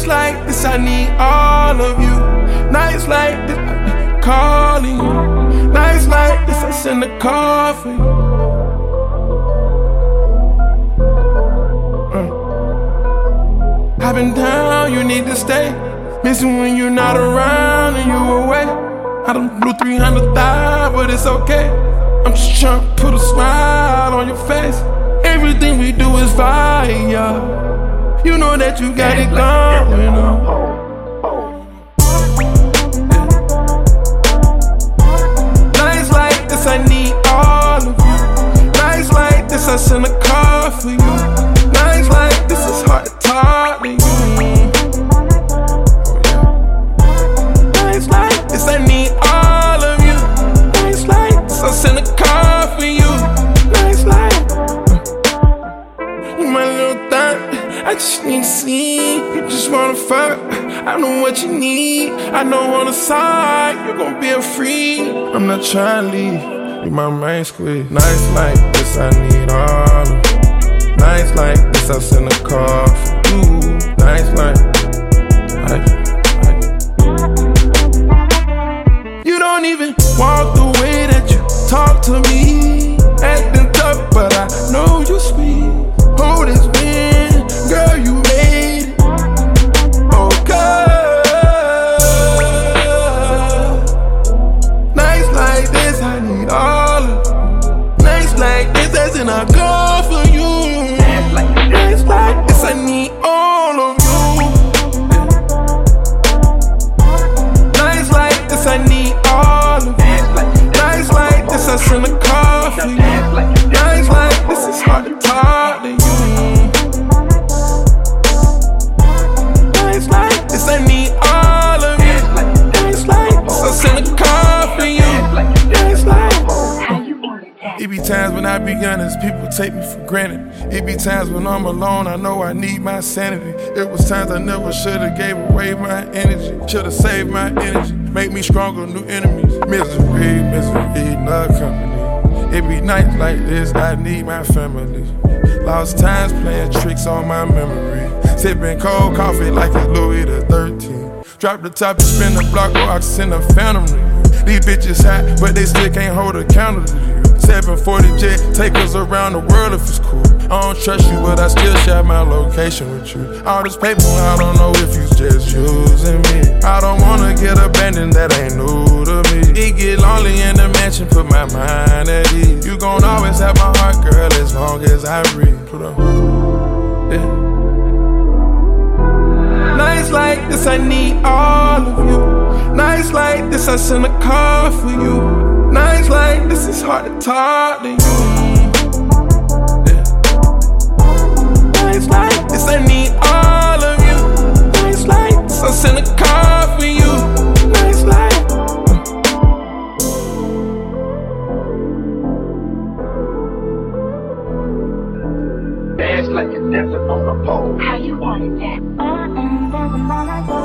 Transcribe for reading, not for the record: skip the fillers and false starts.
like this, I need all of you. Nights like this, I be calling you. Nights like this, I send a call for you. I've been down, you need to stay. Missing when you're not around and you away. I done blew 300,000, but it's okay. I'm just trying to put a smile on your face. Everything we do is fire. You know that you got it going on. Nights like this, I need all of you. Nights like this, I send a call for you. Nights like this, it's hard to talk to you. Nights like this, I need all of you. Nights like this, I send a call for you. Nights like you my little thing, I just need to see. You just wanna fuck, I know what you need. I know on the side, you gon' be a free. I'm not trying to leave, you my main squeeze. Nights like this, I need all of you. Nights like this, I send a call for you. Nights like you don't even walk the way that you talk to me. Acting tough, but I know you sweet. Who this been? Girl, you made it. Oh, God. Nights like this, I need all of you. Nights like this, that's in a call for you. Nights like this, I need all of you. Nights like this, I need all of you. Nights like this, I send a call for you. Nights like this, it's hard to talk to you. Nights like this, I need all of you. Nights like this, I send a call for you. Nights like it be times when I be honest, people take me for granted. It be times when I'm alone, I know I need my sanity. It was times I never should've gave away my energy. Should've saved my energy, make me stronger, new enemies. Misery, misery, no company. It be nights like this, I need my family. Lost times playing tricks on my memory. Sipping cold coffee like it's Louis the 13th. Drop the top and spin the block, or I send a phantom to you. These bitches hot, but they still can't hold a candle to you. 740 jet, take us around the world if it's cool. I don't trust you, but I still share my location with you. All this paper, I don't know if you just using me. I don't wanna get abandoned, that ain't new to me. It get lonely in the mansion, put my mind at ease. You gon' always have my heart, girl, as long as I breathe. Put up, yeah. Nights like this, I need all of you. Nights like this, I send a call for you. Nights like this, it's hard to talk to you. Yeah. Nights like this, I need all of you. Nights like this, I send a call for you. Nights like dance like you're dancing on a pole. How you want it that? There's a man I